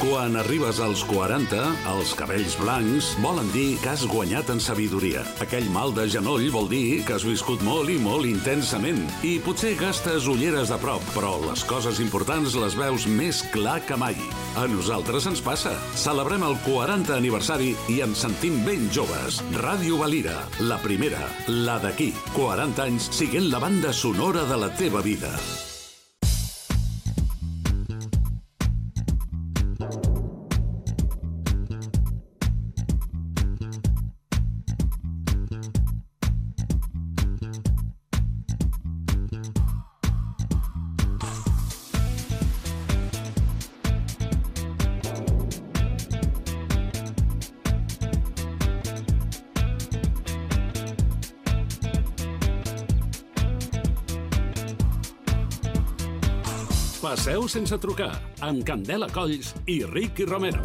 Quan arribes als 40, els cabells blancs volen dir que has guanyat en sabidoria. Aquell mal de genoll vol dir que has viscut molt i molt intensament. I potser gastes ulleres de prop, però les coses importants les veus més clar que mai. A nosaltres ens passa. Celebrem el 40 aniversari i ens sentim ben joves. Ràdio Valira, la primera, la d'aquí. 40 anys siguent la banda sonora de la teva vida. Passeu sense trucar, amb Candela Colls i Ricky Romero.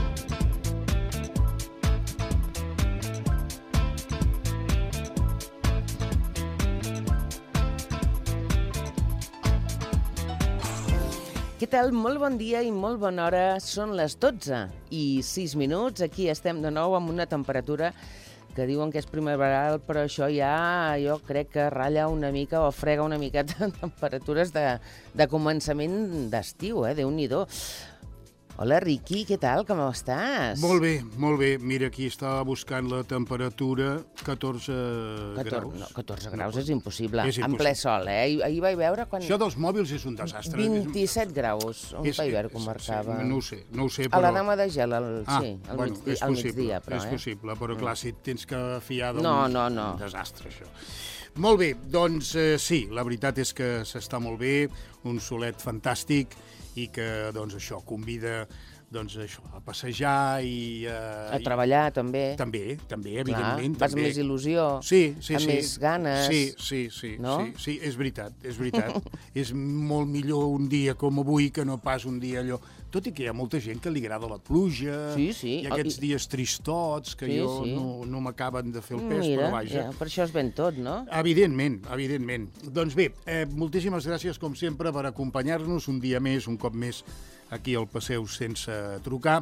Què tal? Molt bon dia i molt bona hora. Són les 12 i 6 minuts. Aquí estem de nou amb una temperatura que diuen que és primaveral, però això ja jo crec que ratlla una mica o frega una miqueta temperatures de començament d'estiu, Déu-n'hi-do. Hola, Riqui, què tal? Com estàs? Molt bé, molt bé. Mira, aquí estava buscant la temperatura, 14 graus. No, 14 graus és impossible. És impossible. En ple sol, Ahir vaig veure quan... Això dels mòbils és un desastre. 27 graus, on vaig veure que ho marcava. No ho sé, A però... la Dama de Gel, al migdia, però... És possible, però clar, si et tens que fiar d'un... No. Un desastre, això. Molt bé, doncs sí, la veritat és que s'està molt bé, un solet fantàstic, i que, doncs, això, convida a passejar i... A treballar, també. També, evidentment. Vas amb més il·lusió, amb més ganes. Sí, és veritat. És molt millor un dia com avui que no pas un dia allò... Tot i que hi ha molta gent que li agrada la pluja, i aquests dies tristots que no m'acaben de fer el pes, però vaja. Per això es ven tot, no? Evidentment. Doncs bé, moltíssimes gràcies, com sempre, per acompanyar-nos un dia més, un cop més, aquí al Passeu sense trucar.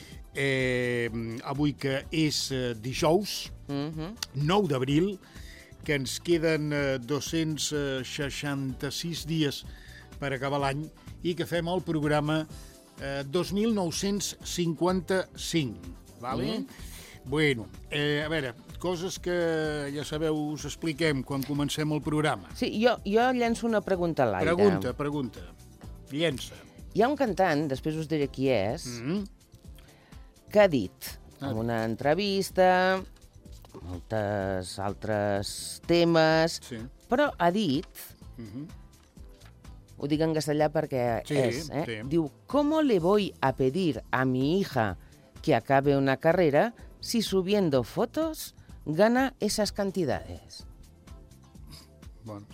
Avui que és dijous, 9 d'abril, que ens queden 266 dies per acabar l'any i que fem el programa 2955, vale? Bueno, a veure, coses que ja sabeu, us expliquem quan comencem el programa. Sí, jo llenço una pregunta a l'aire. Pregunta. Llença. Hi ha un cantant, després us diré qui és, que ha dit en una entrevista, moltes altres temes, però ha dit... Ho dic en castellà perquè diu, ¿cómo le voy a pedir a mi hija que acabe una carrera si subiendo fotos gana esas cantidades? Bueno.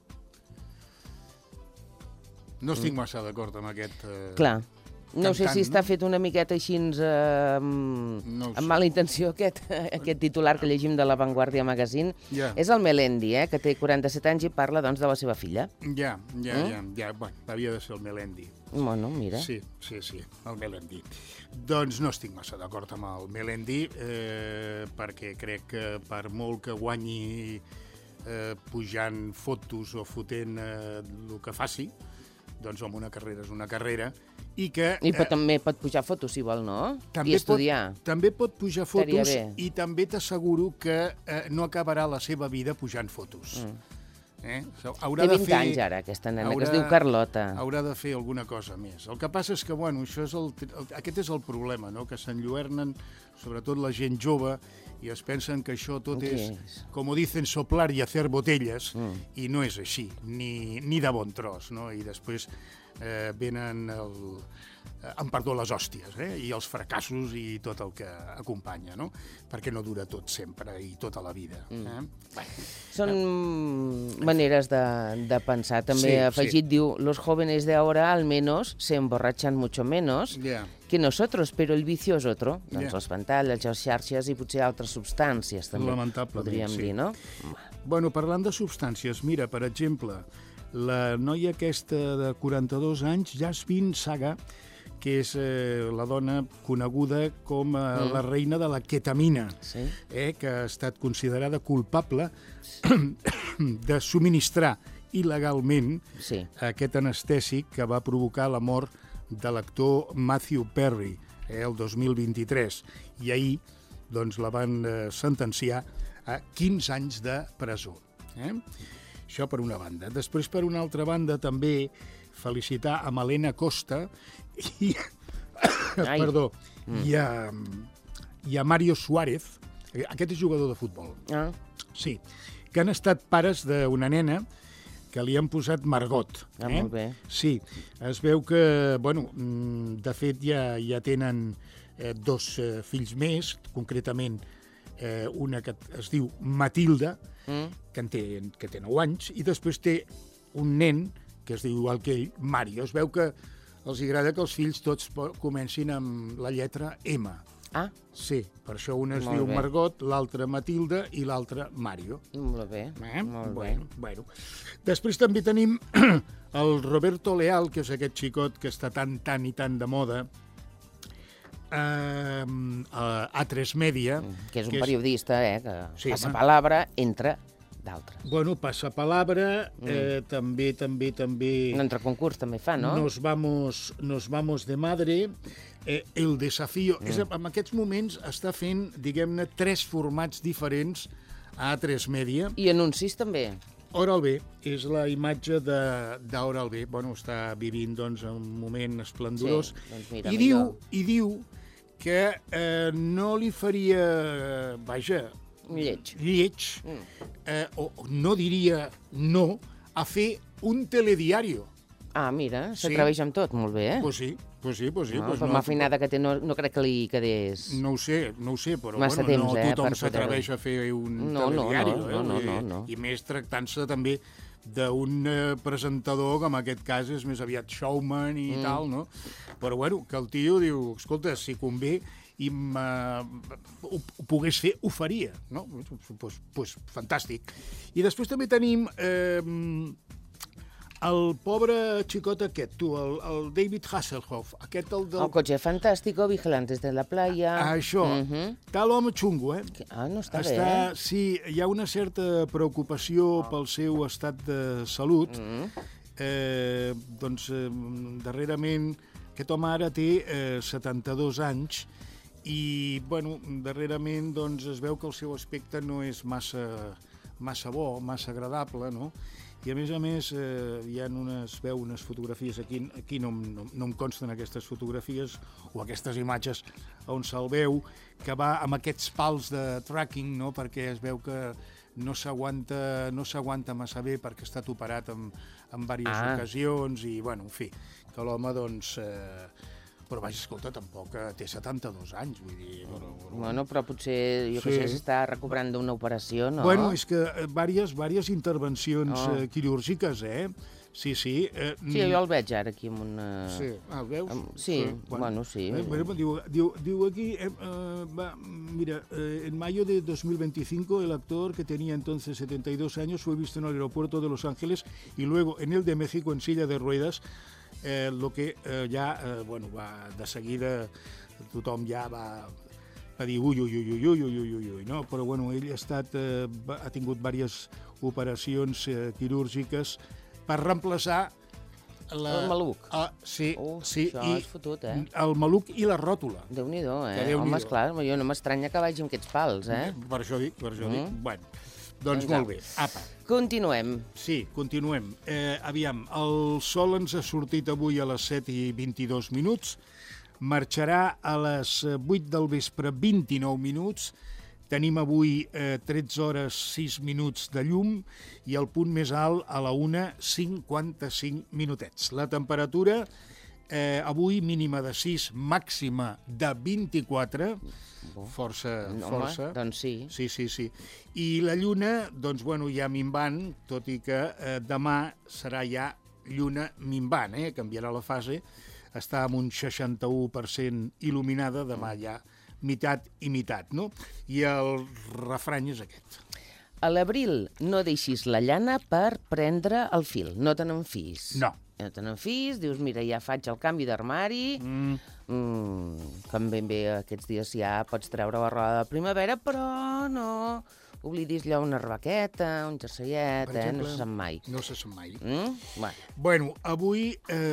No estic massa d'acord amb aquest... Clar. No sé si està fet una miqueta així amb mala intenció aquest titular que llegim de La Vanguardia Magazine. És el Melendi, que té 47 anys i parla, doncs, de la seva filla. Ja. Bueno, havia de ser el Melendi. Bueno, mira. Sí, el Melendi. Doncs no estic massa d'acord amb el Melendi, perquè crec que per molt que guanyi pujant fotos o fotent el que faci, doncs una carrera és una carrera, i també pot pujar fotos, si vol, no? I estudiar. També pot pujar fotos i també t'asseguro que no acabarà la seva vida pujant fotos. Té 20 anys ara, aquesta nena, que es diu Carlota. Haurà de fer alguna cosa més. El que passa és que, bueno, aquest és el problema, no?, que s'enlluernen, sobretot la gent jove, i es pensen que això tot és, com ho dicen, soplar i hacer botelles, i no és així, ni de bon tros, no? I després venen amb perdó les hòsties, i els fracassos i tot el que acompanya, no? Perquè no dura tot sempre i tota la vida. Són maneres de pensar. També ha afegit, diu, los jóvenes de ahora al menos se emborrachan mucho menos que nosotros, pero el vicio es otro. Doncs les pantalles, les xarxes i potser altres substàncies, també podríem dir, no? Bueno, parlant de substàncies, mira, per exemple, la noia aquesta de 42 anys, Jasmine Saga, que és la dona coneguda com la reina de la ketamina, que ha estat considerada culpable de subministrar il·legalment aquest anestèsic que va provocar la mort de l'actor Matthew Perry el 2023. I ahir doncs, la van sentenciar a 15 anys de presó. Això per una banda. Després, per una altra banda, també felicitar a Malena Costa i a Mario Suárez, aquest és jugador de futbol. Sí, que han estat pares d'una nena que li han posat Margot. Molt bé. Sí, es veu que, bueno, de fet ja tenen 2 fills més, concretament una que es diu Matilda, que té 9 anys, i després té un nen que es diu igual que ell, Mario. Es veu que els agrada que els fills tots comencin amb la lletra M. Ah. Sí, per això una es diu Margot, l'altra Matilda i l'altra Mario. Molt bé, molt bé. Bueno. Després també tenim el Roberto Leal, que és aquest xicot que està tan i tan de moda, a A3 Media. Que és un periodista, que passa palabra entre d'altres. Bueno, passa palabra, també... Un altre concurs també fa, no? Nos vamos de madre, el desafío... En aquests moments està fent, diguem-ne, 3 formats diferents a A3 Media. I anuncis també. Oral-B és la imatge d'Oral-B. Bueno, està vivint, doncs, un moment esplendorós. I diu que no li faria... Vaja... lleig, o no diria no, a fer un telediario. Ah, mira, s'atreveix amb tot, molt bé, Pues sí. Per l'afinada que té, no crec que li quedés... No ho sé, però massa temps, no tothom s'atreveix a fer un telediario. No. I més tractant-se també d'un presentador, que en aquest cas és més aviat showman i tal, no? Però bueno, que el tio diu, escolta, si convé i ho pogués fer, ho faria, no? Pues fantàstic. I després també tenim el pobre xicot aquest, el David Hasselhoff, aquest el del... El cotxe fantàstico, Vigilantes de la playa... Això, està l'home xungo, no està bé, Sí, hi ha una certa preocupació pel seu estat de salut. Doncs, darrerament, aquest home ara té 72 anys i, bueno, darrerament doncs, es veu que el seu aspecte no és massa bo, massa agradable, no? I, a més, hi ha unes fotografies aquí no em consten aquestes fotografies o aquestes imatges on se'l veu, que va amb aquests pals de tracking, no? Perquè es veu que no s'aguanta massa bé perquè ha estat operat en diverses ocasions i, bueno, en fi, que l'home, doncs... Però vaja, escolta, tampoc té 72 anys, vull dir... Bueno, però potser, jo què sé, s'està recuperant d'una operació, no? Bueno, és que diverses intervencions quirúrgiques, Sí. Sí, jo el veig ara aquí amb una... Sí, el veus? Sí, bueno, sí. Diu aquí, mira, en mayo de 2025 el actor, que tenía entonces 72 años, fue visto en el aeropuerto de Los Ángeles y luego en el de México en silla de ruedas, lo que bueno, va de seguida, tothom ja va dir ui, no? Però bueno, ell ha tingut diverses operacions quirúrgiques per reemplaçar el maluc. Sí. Això és fotut, el maluc i la ròtula. Déu-n'hi-do, Home, esclar, jo no m'estranya que vagi amb aquests pals, Per això dic. Bueno, doncs molt bé. Apa. Continuem. Sí, continuem. Aviam, el sol ens ha sortit avui a les 7:22, marxarà a les 8 del vespre 29 minuts, tenim avui 13 hores 6 minuts de llum i el punt més alt a la 1:55 minutets. La temperatura avui mínima de 6, màxima de 24, força. Doncs sí. Sí. I la lluna, doncs, bueno, ja minvant, tot i que demà serà ja lluna minvant, canviarà la fase, està amb un 61% il·luminada, demà ja meitat i meitat, no? I el refrany és aquest. A l'abril no deixis la llana per prendre el fil, no te n'enfiïs. No, no te n'enfis, dius, mira, ja faig el canvi d'armari, com ben bé aquests dies ja pots treure la roda de primavera, però no oblidis allò una rebequeta, un jerseillet, no se sap mai. No se sap mai. Bueno, avui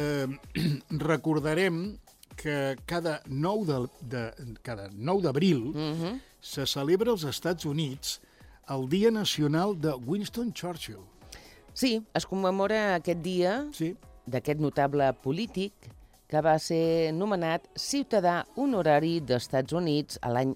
recordarem que cada 9 d'abril se celebra als Estats Units el Dia Nacional de Winston Churchill. Sí, es commemora aquest dia d'aquest notable polític que va ser nomenat ciutadà honorari dels Estats Units a l'any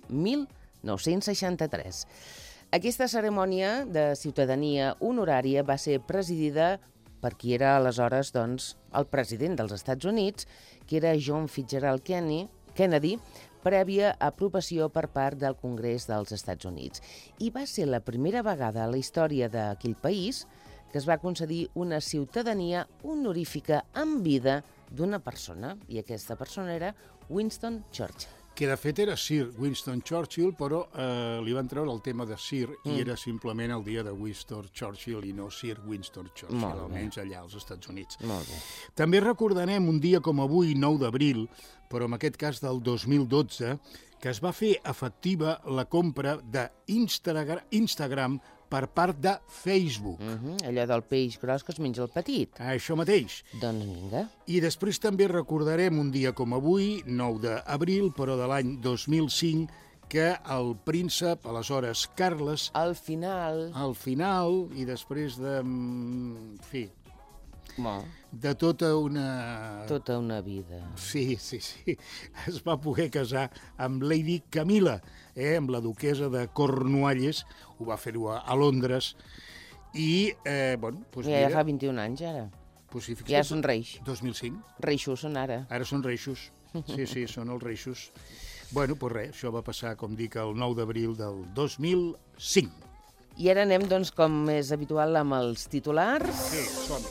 1963. Aquesta cerimònia de ciutadania honorària va ser presidida per qui era aleshores el president dels Estats Units, que era John Fitzgerald Kennedy, prèvia aprovació per part del Congrés dels Estats Units. I va ser la primera vegada a la història d'aquell país que es va concedir una ciutadania honorífica en vida d'una persona, i aquesta persona era Winston Churchill. Que de fet era Sir Winston Churchill, però li van treure el tema de Sir i era simplement el dia de Winston Churchill i no Sir Winston Churchill, almenys allà als Estats Units. Molt bé. També recordarem un dia com avui, 9 d'abril, però en aquest cas del 2012, que es va fer efectiva la compra d'Instagram per part de Facebook. Allò del peix gros que es menja el petit. Això mateix. Doncs vinga. I després també recordarem un dia com avui, 9 d'abril, però de l'any 2005, que el príncep, aleshores Carles... Al final, i després de... En fi, Bon. De tota una... Tota una vida. Sí. Es va poder casar amb Lady Camilla, amb la duquesa de Cornualles, ho va fer-ho a Londres, i, bueno... Doncs ja fa 21 anys, ara. Pues sí, ja són reis. 2005. Reixos són ara. Ara són reixos. Sí, són els reixos. Bueno, doncs res, això va passar, com dic, el 9 d'abril del 2005. I ara anem, doncs, com és habitual, amb els titulars. Sí, som-hi.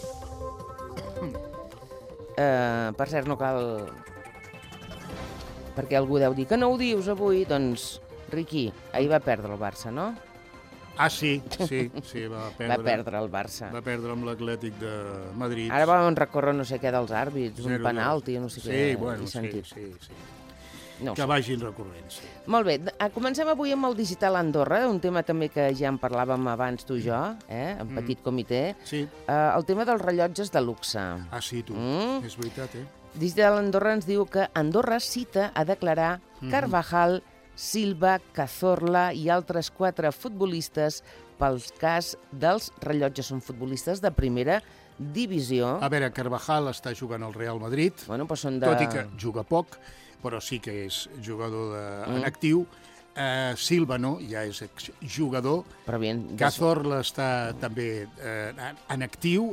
Per cert, no cal... Perquè algú deu dir que no ho dius avui, doncs, Riqui, ahir va perdre el Barça, no? Ah, sí, va perdre. Va perdre el Barça. Va perdre amb l'Atlètic de Madrid. Ara van recórrer no sé què dels àrbits, un penalti, no sé què. Sí, bueno, sí. No que vagin recorrent, sí. Molt bé, comencem avui amb el Digital Andorra, un tema també que ja en parlàvem abans tu i jo, en petit comitè. Sí. El tema dels rellotges de luxe. Ah, sí, tu, és veritat, Digital Andorra ens diu que Andorra cita a declarar Carvajal, Silva, Cazorla i altres 4 futbolistes pels cas dels rellotges. Són futbolistes de primera divisió. A veure, Carvajal està jugant al Real Madrid, bueno, però són de... tot i que juga poc, però sí que és jugador en actiu. Silva no, ja és jugador. Cazorla està també en actiu,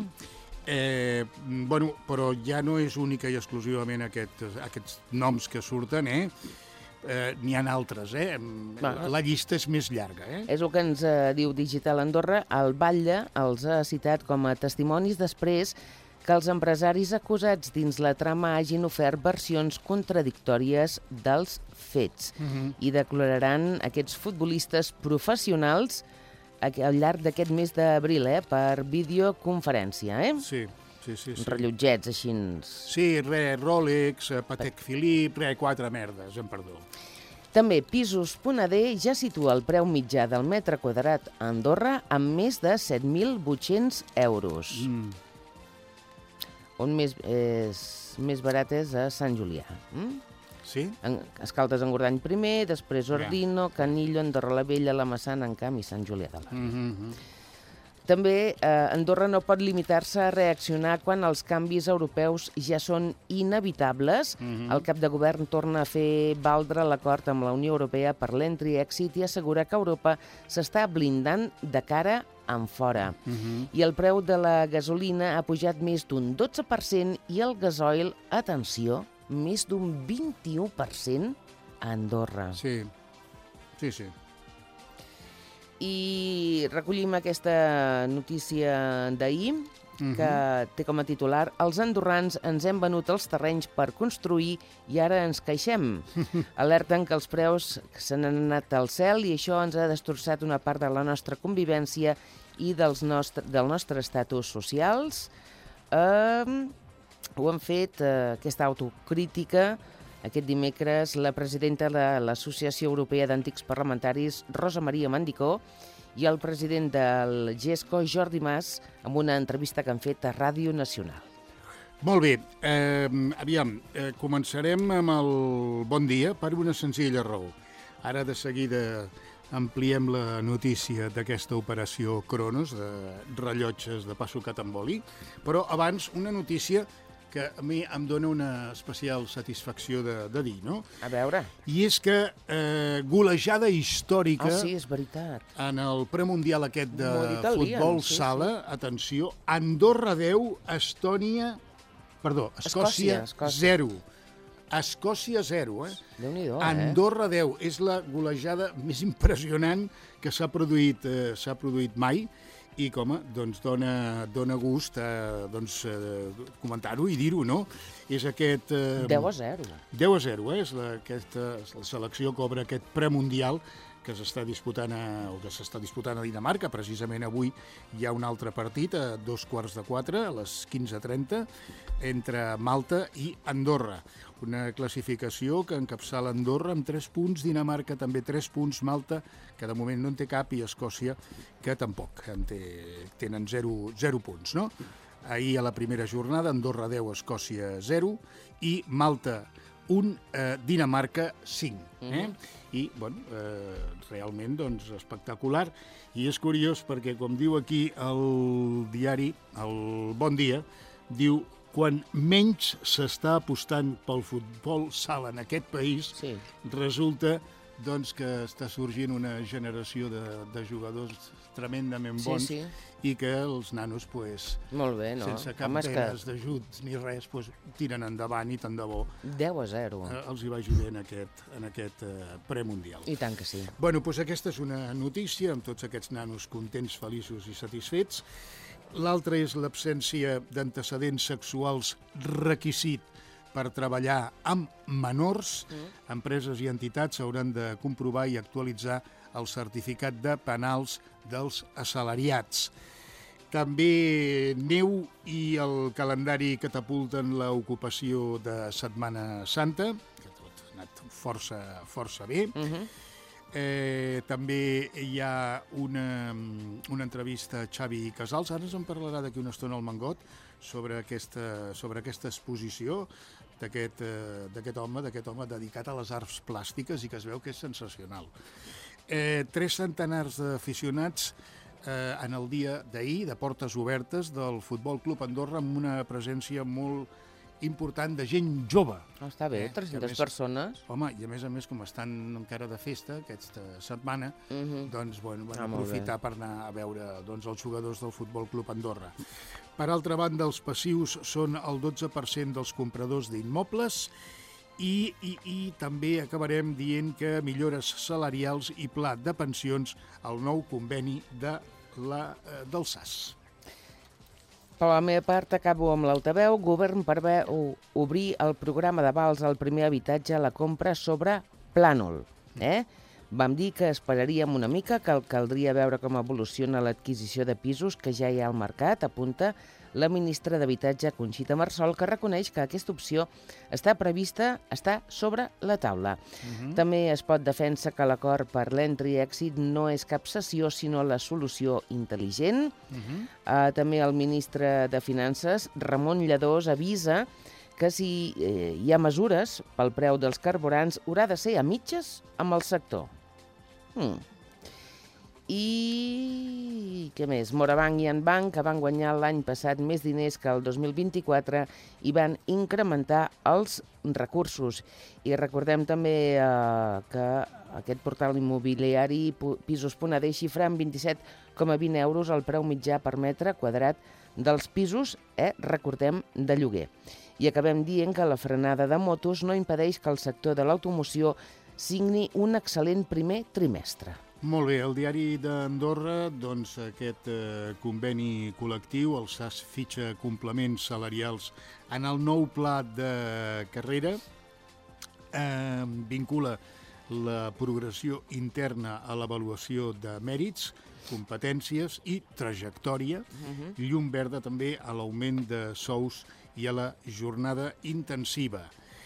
bueno, però ja no és única i exclusivament aquests noms que surten, n'hi ha altres, La llista és més llarga, És el que ens diu Digital Andorra. El Batlle els ha citat com a testimonis després que els empresaris acusats dins la trama hagin ofert versions contradictòries dels fets i declararan aquests futbolistes professionals al llarg d'aquest mes d'abril, per videoconferència, Sí. Rellotgets, així... Sí, Rolex, Patek Philippe, 4 merdes, perdó. També Pisos.d ja situa el preu mitjà del metre quadrat a Andorra amb més de 7.800 euros. On més barat és a Sant Julià. Sí? Escaldes Engordany primer, després Ordino, Canillo, Andorra la Vella, la Massana, en canvi, Sant Julià de l'Àvila. També Andorra no pot limitar-se a reaccionar quan els canvis europeus ja són inevitables. El cap de govern torna a fer valdre l'acord amb la Unió Europea per l'entry-exit i assegura que Europa s'està blindant de cara en fora. I el preu de la gasolina ha pujat més d'un 12% i el gasoil, atenció, més d'un 21% a Andorra. Sí. I recollim aquesta notícia d'ahir, que té com a titular: els andorrans ens hem venut els terrenys per construir i ara ens queixem. Alerten que els preus se n'han anat al cel i això ens ha destrossat una part de la nostra convivència i del nostre estatus socials. ho han fet, aquesta autocrítica, aquest dimecres, la presidenta de l'Associació Europea d'Antics Parlamentaris, Rosa Maria Mandicó, i el president del GESCO, Jordi Mas, amb una entrevista que han fet a Ràdio Nacional. Molt bé, començarem amb el bon dia per una senzilla raó. Ara de seguida ampliem la notícia d'aquesta operació Cronos, de rellotges de pa sucat amb oli, però abans una notícia que a mi em dona una especial satisfacció de dir, no? A veure. I és que golejada històrica... Sí, és veritat. En el premundial aquest de futbol sala, atenció, Andorra 10, Escòcia 0. Escòcia 0, Déu-n'hi-do, Andorra 10. És la golejada més impressionant que s'ha produït mai. I, com doncs, dona gust comentar-ho i dir-ho, no? És aquest... 10-0. 10-0, aquesta selecció cobra aquest premundial que s'està disputant a Dinamarca. Precisament avui hi ha un altre partit a 3:15, a les 15:30, entre Malta i Andorra. Una classificació que encapçala Andorra amb 3 punts, Dinamarca també 3 punts, Malta, que de moment no en té cap, i Escòcia, que tampoc tenen 0 punts, no? Ahir a la primera jornada, Andorra 10, Escòcia 0, i Malta 1, Dinamarca 5. I, realment, doncs, espectacular. I és curiós perquè, com diu aquí el diari, el Bon Dia, diu: quan menys s'està apostant pel futbol sala en aquest país, resulta doncs, que està sorgint una generació de jugadors tremendament bons i que els nanos, molt bé, no? Sense cap menes d'ajuts ni res, tiren endavant i tant de bo 10-0 els hi vagi bé en aquest premundial. I tant que sí. Bueno, doncs aquesta és una notícia amb tots aquests nanos contents, feliços i satisfets. L'altra és l'absència d'antecedents sexuals requisit per treballar amb menors. Empreses i entitats hauran de comprovar i actualitzar el certificat de penals dels assalariats. També neu i el calendari catapulten l'ocupació de Setmana Santa, que tot ha anat força bé. També hi ha una entrevista a Xavi Casals. Ara ens en parlarà d'aquí una estona al Mangot sobre aquesta exposició d'aquest home dedicat a les arts plàstiques i que es veu que és sensacional. 3 centenars d'aficionats en el dia d'ahir, de portes obertes del Futbol Club Andorra, amb una presència molt important de gent jove. Està bé, 300 persones. Home, i a més, com estan encara de festa aquesta setmana, doncs van aprofitar per anar a veure els jugadors del Futbol Club Andorra. Per altra banda, els passius són el 12% dels compradors d'immobles i també acabarem dient que millores salarials i pla de pensions al nou conveni del SAS. Per la meva part, acabo amb l'altaveu. Govern preveu obrir el programa d'avals al primer habitatge a la compra sobre plànol. Vam dir que esperaríem una mica, que caldria veure com evoluciona l'adquisició de pisos que ja hi ha al mercat, apunta la ministra d'Habitatge, Conxita Marsol, que reconeix que aquesta opció està sobre la taula. També es pot defensar que l'acord per l'entry exit no és cap cessió, sinó la solució intel·ligent. També el ministre de Finances, Ramon Lladós, avisa que si hi ha mesures pel preu dels carburants, haurà de ser a mitges amb el sector. I què més? Morabanc i Anbanc, que van guanyar l'any passat més diners que el 2024 i van incrementar els recursos. I recordem també que aquest portal immobiliari Pisos.d xifra en 27,20 euros el preu mitjà per metre quadrat dels pisos, recordem, de lloguer. I acabem dient que la frenada de motos no impedeix que el sector de l'automoció signi un excel·lent primer trimestre. Molt bé, el diari d'Andorra, doncs aquest conveni col·lectiu, el SAS fitxa complements salarials en el nou pla de carrera, vincula la progressió interna a l'avaluació de mèrits, competències i trajectòria. Llum verda també a l'augment de sous i a la jornada intensiva.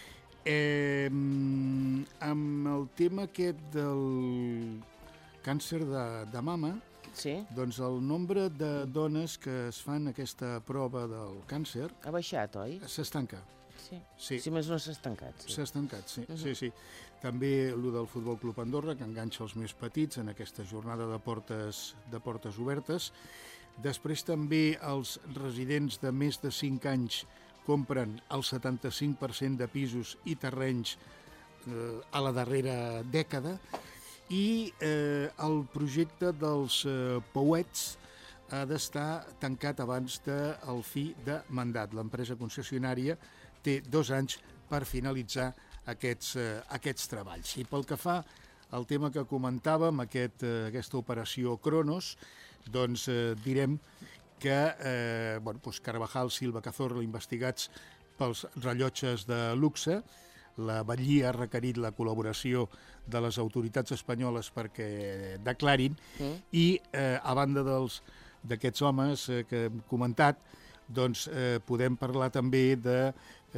Amb el tema aquest del càncer de mama, doncs el nombre de dones que es fan aquesta prova del càncer... Ha baixat, oi? S'estanca. Sí, més no s'ha estancat. S'ha estancat, sí. També el del Futbol Club Andorra, que enganxa els més petits en aquesta jornada de portes obertes. Després també els residents de més de 5 anys compren el 75% de pisos i terrenys a la darrera dècada, i el projecte dels Pouets ha d'estar tancat abans del fi de mandat. L'empresa concessionària té 2 anys per finalitzar aquests treballs. I pel que fa al tema que comentàvem, aquesta operació Cronos, doncs direm que Carvajal, Silva, Cazorla, investigats pels rellotges de luxe. La Batllia ha requerit la col·laboració de les autoritats espanyoles perquè declarin, i a banda d'aquests homes que hem comentat, doncs podem parlar també de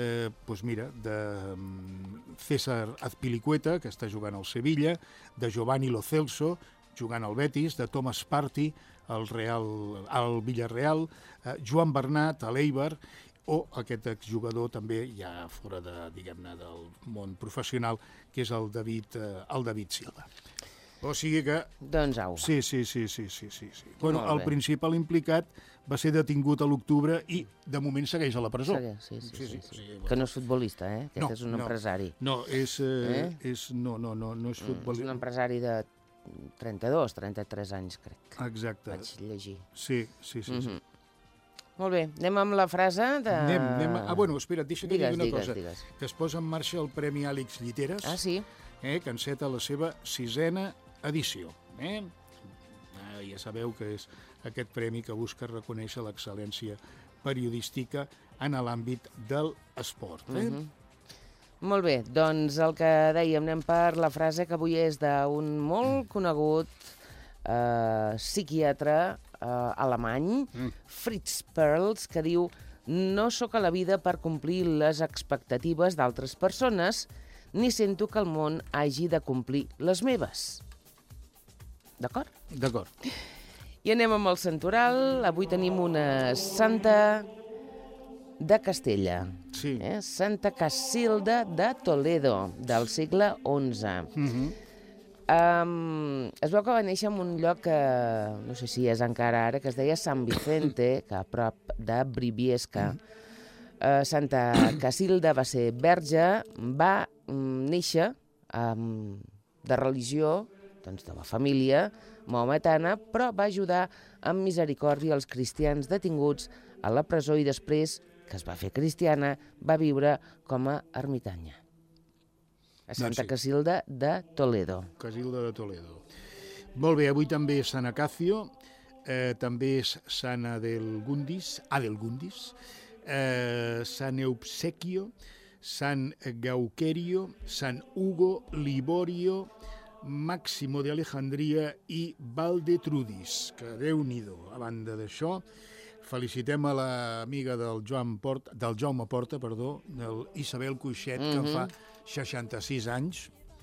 César Azpilicueta, que està jugant al Sevilla, de Giovanni Lo Celso, jugant al Betis, de Thomas Partey, al Villarreal, Joan Bernat, a l'Eibar, o aquest exjugador també ja fora del món professional, que és el David Silva. O sigui que... Doncs au. Sí. Bueno, el principal implicat va ser detingut a l'octubre i de moment segueix a la presó. Sí. Que no és futbolista, que és un empresari. No, és futbolista. És un empresari de 32, 33 anys, crec. Exacte. Vaig llegir. Sí. Molt bé, anem amb la frase de... Espera't, deixa que digui una cosa. Digues. Que es posa en marxa el Premi Àlex Lliteres. Ah, sí? Que enceta la seva 6a edició. Ja sabeu que és aquest premi que busca reconèixer l'excel·lència periodística en l'àmbit de l'esport. Molt bé, doncs el que dèiem, anem per la frase que avui és d'un molt conegut psiquiatre alemany, Fritz Perls, que diu: no sóc a la vida per complir les expectatives d'altres persones, ni sento que el món hagi de complir les meves. D'acord? D'acord. I anem amb el santoral. Avui tenim una santa de Castella. Sí. Santa Casilda de Toledo, del segle XI. Es veu que va néixer en un lloc que no sé si és encara ara, que es deia Sant Vicente, que a prop de Briviesca. Santa Casilda va ser verge, va néixer de religió, doncs de la família maometana, però va ajudar amb misericòrdia els cristians detinguts a la presó i després, que es va fer cristiana, va viure com a ermitanya. A Santa Casilda de Toledo. Casilda de Toledo. Molt bé, avui també és Sant Acacio, també és Sant Adelgundis, Sant Eubsequio, Sant Gauquerio, Sant Hugo, Liborio, Màximo de Alejandria i Valdetrudis, que Déu-n'hi-do. A banda d'això, felicitem a l'amiga del Jaume Porta, Isabel Cuixet, que en fa 66 anys.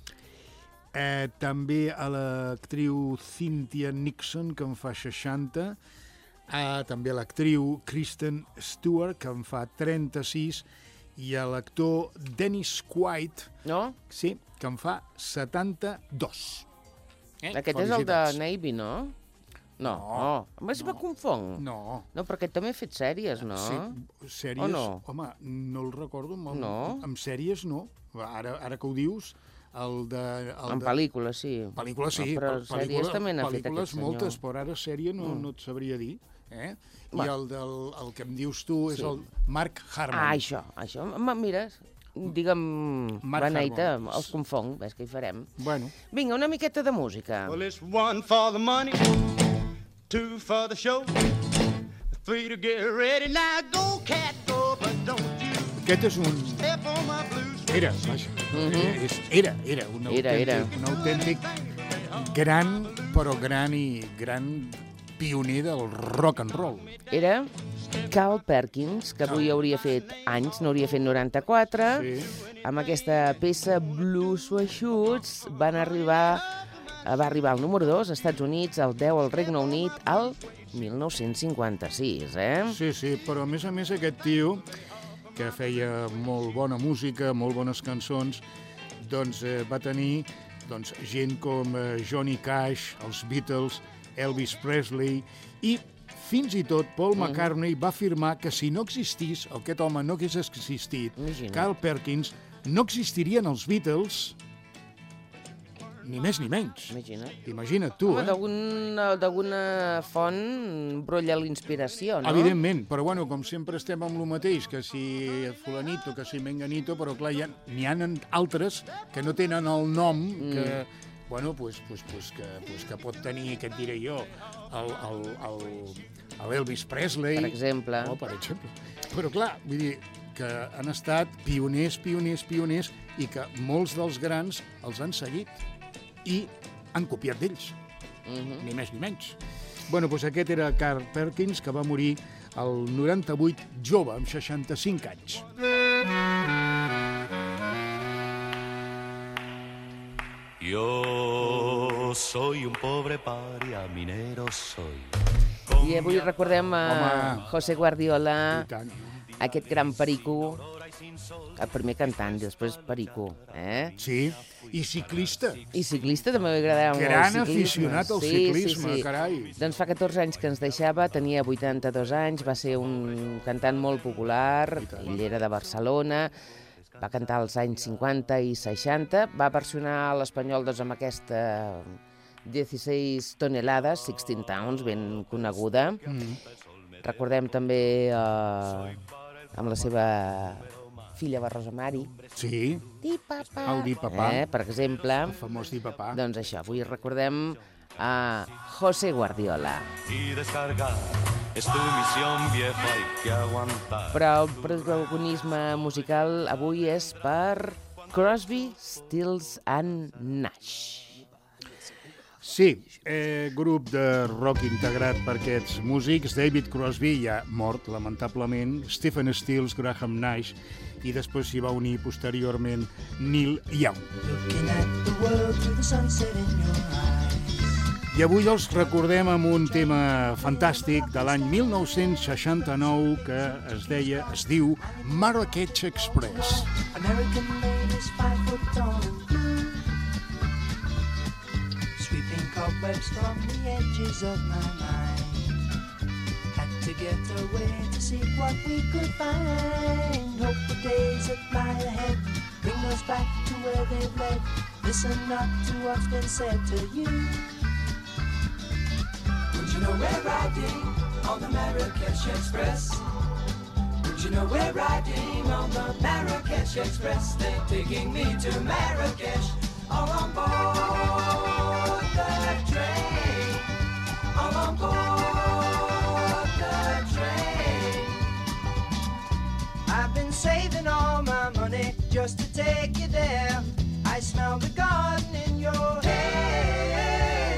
També a l'actriu Cynthia Nixon, que en fa 60. També a l'actriu Kristen Stewart, que en fa 36. I a l'actor Dennis Quaid, sí, que en fa 72. Aquest és el de Navy, no? No. Es va confong. No, però aquest també ha fet sèries, no? Sí, sèries... O no? Home, no el recordo. No? Amb sèries, no. Ara que ho dius... En pel·lícules, sí. Pel·lícules, sí. Però sèries també n'ha fet aquest senyor. Moltes, però ara sèrie no et sabria dir. I el que em dius tu és el Mark Harmon. Això. Mira, digue'm beneita, els confong, ves que hi farem. Vinga, una miqueta de música. Well, it's 1 for the money, 2 for the show, 3 to get ready. Now go, cat, go, but don't you Aquest és un... step on my blues. Era, vaja. Era un autèntic gran, però gran pioner del rock and roll. Era Carl Perkins, que avui hauria fet anys, n'hauria fet 94. Sí. Amb aquesta peça Blues Washoots va arribar al número 2 als Estats Units, al 10 al Regne Unit, al 1956, Sí, però a més aquest tio, que feia molt bona música, molt bones cançons, doncs va tenir gent com Johnny Cash, els Beatles, Elvis Presley, i fins i tot Paul McCartney va afirmar que si no existís, aquest home no hagués existit, Carl Perkins, no existirien els Beatles, ni més ni menys. Imagina't tu, D'alguna font brolla l'inspiració, no? Evidentment, però bueno, com sempre estem amb el mateix, que si fulanito, que si menganito, però clar, n'hi ha altres que no tenen el nom que... Bueno, que pot tenir, què et diré jo, l'Elvis Presley. Per exemple. Per exemple. Però clar, vull dir que han estat pioners, i que molts dels grans els han seguit i han copiat d'ells, ni més ni menys. Bueno, doncs aquest era Carl Perkins, que va morir al 98, jove, amb 65 anys. Yo soy un pobre paria, minero soy. I avui recordem a José Guardiola, aquest gran perico, el primer cantant i després perico, Sí, i ciclista. I ciclista, també m'agradava molt el Gran aficionat al ciclisme, carai. Doncs fa 14 anys que ens deixava, tenia 82 anys, va ser un cantant molt popular, ell era de Barcelona, va cantar als anys 50 i 60, va versionar l'espanyol amb aquesta 16 tonelades, 16 towns, ben coneguda. Recordem també amb la seva filla Rosa Mari. Sí, Di Papà. el Di Papà. Per exemple. El famós Di Papà. Doncs això, avui recordem a José Guardiola. Y descargar es tu misión vieja, hay que aguantar. Però el protagonisme musical avui és per Crosby, Stills and Nash. Sí, grup de rock integrat per aquests músics. David Crosby, ja mort, lamentablement, Stephen Stills, Graham Nash, i després s'hi va unir posteriorment Neil Young. I avui els recordem amb un tema fantàstic de l'any 1969 que es diu Marrakech Express. American ladies 5 foot tall and blue, sweeping cobwebs from the edges of my mind. Had to get away to see what we could find. Hope the days that lie ahead bring us back to where they've led. Listen not to what's been said to you. Don't you know we're riding on the Marrakech Express? Don't you know we're riding on the Marrakech Express? They're taking me to Marrakech, all on board the train, all on board the train. I've been saving all my money just to take you there. I smell the garden in your hair.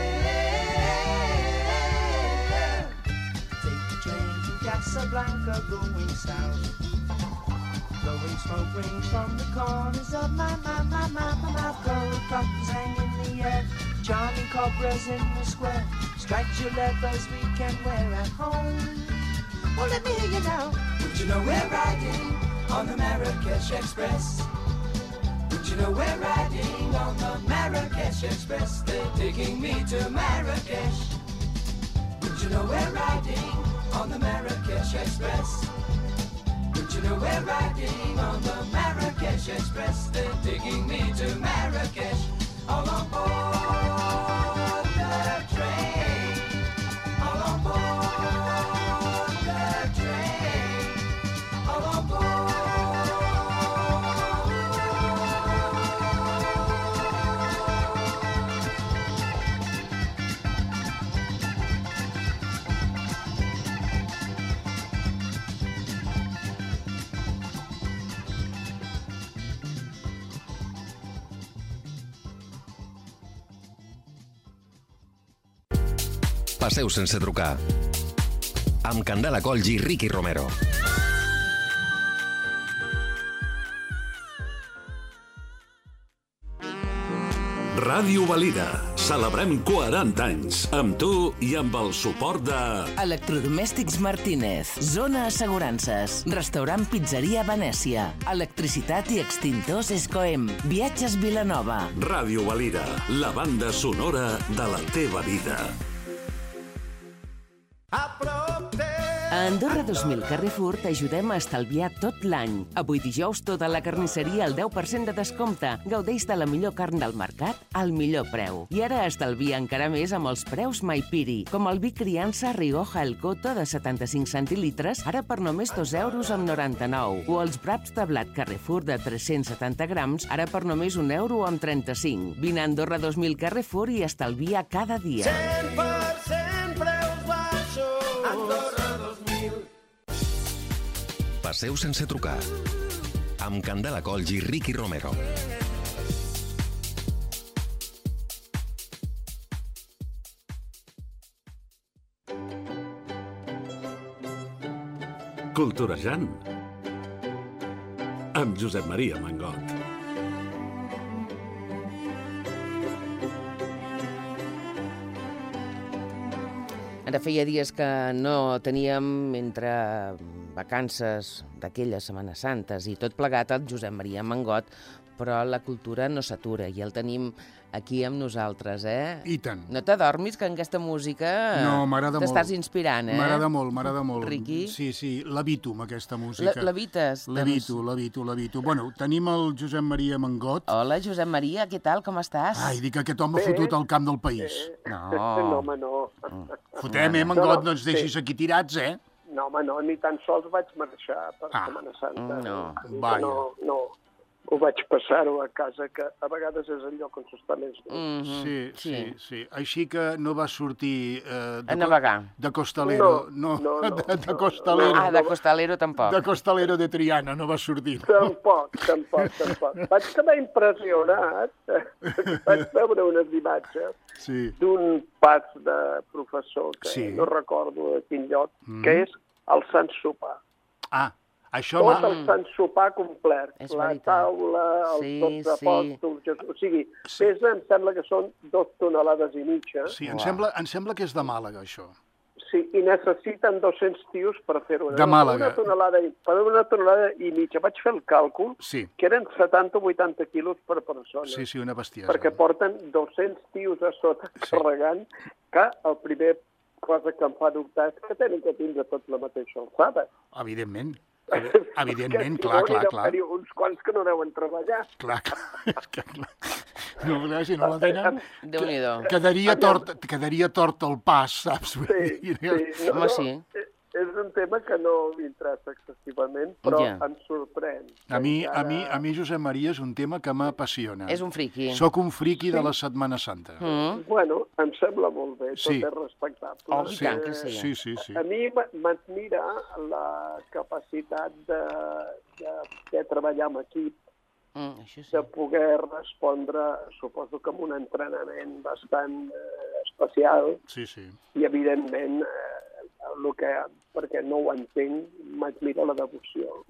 Take the train to Casablanca going south. Blowing smoke rings from the corners of my mouth. Gold buttons hang in the air, charming cobras in the square. Striped your leathers we can wear at home. Well, let me hear you now. Don't you know we're riding on the Marrakech Express? Don't you know we're riding on the Marrakech Express? They're taking me to Marrakech. Don't you know we're riding on the Marrakech Express? Don't you know we're riding on the Marrakech Express? They're taking me to Marrakech, all on board the train, all on board the train, all on board. Passeu sense trucar. Amb Candela Colls i Ricky Romero. Ràdio Valira. Celebrem 40 anys. Amb tu i amb el suport de... Electrodomèstics Martínez. Zona Assegurances. Restaurant Pizzeria Venècia. Electricitat i extintors Escoem. Viatges Vilanova. Ràdio Valira. La banda sonora de la teva vida. A Andorra 2000 Carrefour t'ajudem a estalviar tot l'any. Avui dijous tota la carnisseria al 10% de descompte. Gaudeix de la millor carn del mercat al millor preu. I ara estalvia encara més amb els preus Maipiri, com el vi criança Rioja El Coto de 75 centilitres, ara per només 2,99 €. O els braps de blat Carrefour de 370 grams, ara per només 1,35 €. Vine a Andorra 2000 Carrefour i estalvia cada dia. 100% preus baixos. Andorra 2000. Passeu sense trucar. Amb Candela Colls i Ricky Romero. Culturejant. Amb Josep Maria Mangot. Ara feia dies que no teníem, entre vacances d'aquelles Setmanes Santes i tot plegat, el Josep Maria Mangot, però la cultura no s'atura i el tenim aquí amb nosaltres, I tant. No t'adormis, que en aquesta música No, m'agrada molt. t'estàs inspirant, M'agrada molt. Riqui? Sí, l'evito amb aquesta música. L'evites? L'evito. Bueno, tenim el Josep Maria Mangot. Hola, Josep Maria, què tal, com estàs? Ai, dic que aquest home ha fotut al camp del país. No. No, home, no. Fotem, Mangot, no ens deixis aquí tirats, No, home, no, ni tan sols vaig marxar per Setmana Santa. No. Vaja. No, ho vaig passar-ho a casa, que a vegades és el lloc on s'està més bé. Sí. Així que no vas sortir a navegar. De costalero. No. De costalero. De costalero tampoc. De costalero de Triana, no vas sortir. Tampoc. Vaig quedar impressionat. Vaig veure unes imatges d'un pas de professor, que no recordo a quin lloc, que és el Sant Sopar. Tot el Sant Sopar complet. La taula, els 12 apòstols... O sigui, pesa, em sembla que són 2 tonelades i mitja. Sí, em sembla que és de Màlaga, això. Sí, i necessiten 200 tios per fer-ho. De Màlaga. Per una tonelada i mitja. Vaig fer el càlcul, que eren 70 o 80 quilos per persona. Sí, una bestiesa. Perquè porten 200 tios a sota carregant, que el primer cosa que em fa dubtar és que tenen que tindre tot la mateixa alçada. Evidentment, clar. Uns quants que no deuen treballar. Clar. No, si no la tenen... Déu-n'hi-do. Quedaria tort el pas, saps? Sí. És un tema que no m'interessa excessivament, però em sorprèn. A mi, Josep Maria, és un tema que m'apassiona. És un friqui. Soc un friqui de la Setmana Santa. Bueno, em sembla molt bé, tot és respectable. I tant que sí. Sí. A mi m'admira la capacitat de treballar amb equip, de poder respondre, suposo que amb un entrenament bastant especial, i evidentment perquè no ho entenc, m'admira la devoció.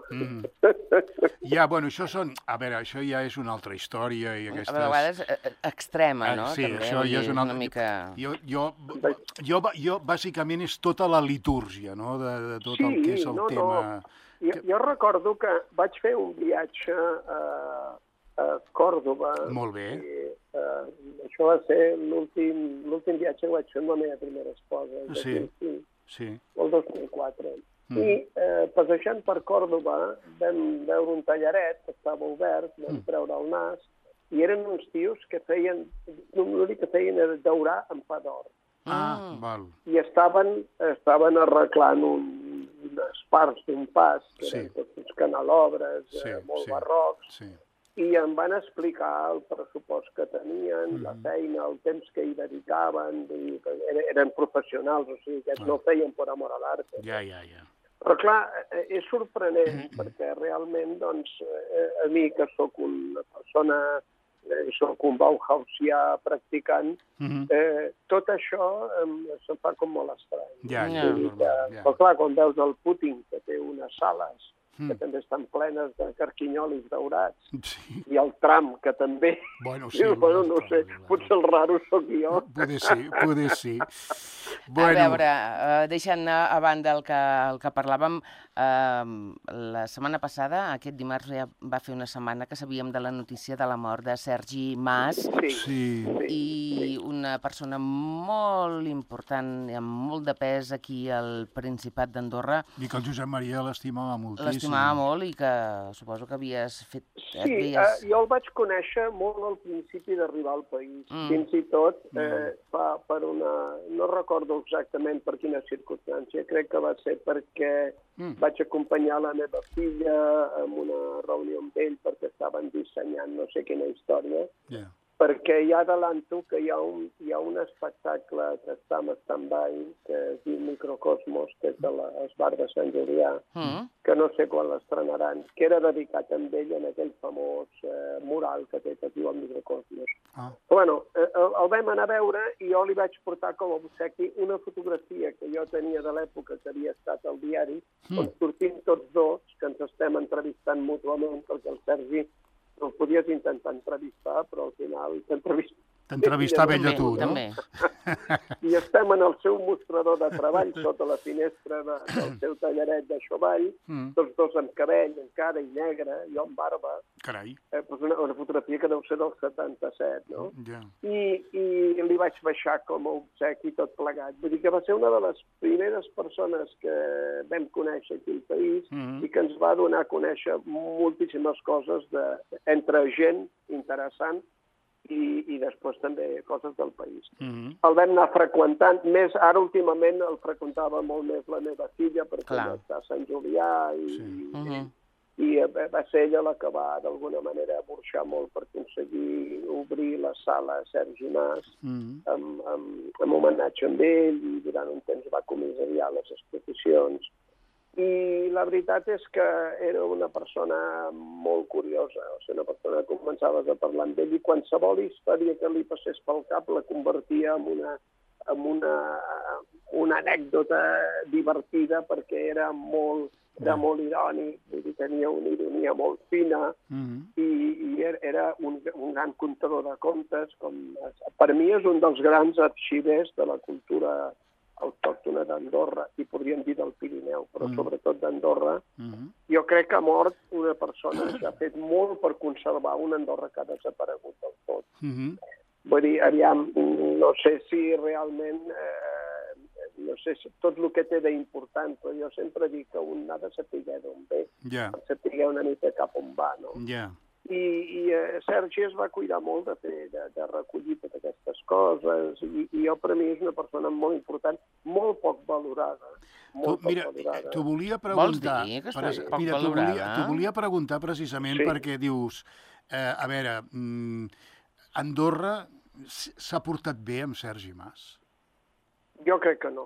Això són... A veure, això ja és una altra història i aquestes... A vegades extrema, no? Sí, això ja és una mica... Jo, bàsicament, és tota la litúrgia, no?, de tot el que és el tema... Jo recordo que vaig fer un viatge a Còrdova. Molt bé. Això va ser l'últim viatge que vaig fer amb la meva primera esposa. Sí. El 2004. I passejant per Còrdova vam veure un tallaret que estava obert, vam treure el nas, i eren uns tios que feien, l'únic que feien era daurar amb pa d'or. Val. I estaven arreglant unes parts d'un pas, que eren tots uns canalobres molt barrocs, i em van explicar el pressupost que tenien, la feina, el temps que hi dedicaven, eren professionals, o sigui, que no feien per amor a l'arte. Ja. Però clar, és sorprenent, perquè realment, doncs, a mi, que sóc una persona soc un Bauhausià practicant, tot això se'm fa com molt estrany. Però clar, quan veus el Putin, que té unes sales que també estan plenes de carquinyolis daurats, i el Trump, que també... Bueno, no sé, potser el raro sóc jo. Poder sí. A veure, deixant a banda el que parlàvem, la setmana passada, aquest dimarts ja va fer una setmana que sabíem de la notícia de la mort de Sergi Mas, i una persona molt important i amb molt de pes aquí al Principat d'Andorra. I que el Josep Maria l'estimava moltíssim. L'estimava molt i que suposo que havies fet... Sí, jo el vaig conèixer molt al principi d'arribar al país. Fins i tot per una... No recordo exactament per quina circumstància. Crec que va ser perquè vaig acompanyar la meva filla en una reunió amb ell perquè estaven dissenyant no sé quina història. Perquè ja adelanto que hi ha un espectacle que està en stand-by, que es diu Microcosmos, que és al bar de Sant Julià, que no sé quan l'estrenaran, que era dedicat a ell en aquell famós mural que té que diu el Microcosmos. Però bueno, el vam anar a veure i jo li vaig portar com a obsequi una fotografia que jo tenia de l'època que havia estat al diari, on sortim tots dos, que ens estem entrevistant mútuament, perquè el Sergi no el podies intentar entrevistar, però al final t'entrevistava ell a tu, no? I estem en el seu mostrador de treball, sota la finestra del seu tallaret de xovall, tots dos amb cabell encara i negre, jo amb barba. Carai. Una fotografia que deu ser del 77, no? I li vaig baixar com a obsequi tot plegat. Vull dir que va ser una de les primeres persones que vam conèixer aquí al país i que ens va donar a conèixer moltíssimes coses entre gent interessant i després també coses del país. El vam anar freqüentant, més ara últimament el freqüentava molt més la meva filla, perquè està a Sant Julià i va ser ella la que va d'alguna manera burxar molt per aconseguir obrir la sala Sergi Mas amb homenatge amb ell, i durant un temps va comissariar les exposicions. I la veritat és que era una persona molt curiosa, o sigui, una persona que començaves a parlar amb ell i qualsevol història que li passés pel cap la convertia en una anècdota divertida, perquè era molt irònic, vull dir, tenia una ironia molt fina i era un gran contador de contes. Per mi és un dels grans arxivers de la cultura autòctona d'Andorra, i podríem dir del Pirineu, però sobretot d'Andorra. Jo crec que ha mort una persona que ha fet molt per conservar una Andorra que ha desaparegut del tot. Vull dir, aviam, no sé si realment, no sé tot el que té d'important, però jo sempre dic que un ha de saber d'on ve, saber una mica cap on va, no? I Sergi es va cuidar molt de recollir totes aquestes coses, i jo per mi és una persona molt important, molt poc valorada. Mira, t'ho volia preguntar... Vols dir que està poc valorada? T'ho volia preguntar precisament perquè dius, a veure, Andorra s'ha portat bé amb Sergi Mas? Jo crec que no.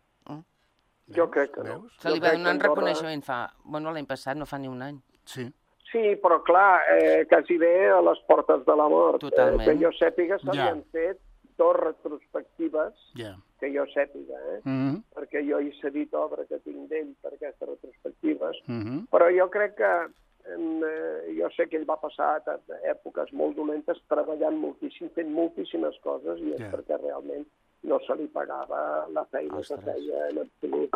Jo crec que no. Se li va donar un reconeixement l'any passat, no fa ni un any. Sí, però clar, quasi bé a les portes de la mort. Totalment. Que jo sàpiga, s'havien fet 2 retrospectives, que jo sàpiga, perquè jo he cedit obra que tinc d'ell per aquestes retrospectives, però jo crec que jo sé que ell va passar èpoques molt dolentes treballant moltíssim, fent moltíssimes coses, i és perquè realment no se li pagava la feina que feia en absolut.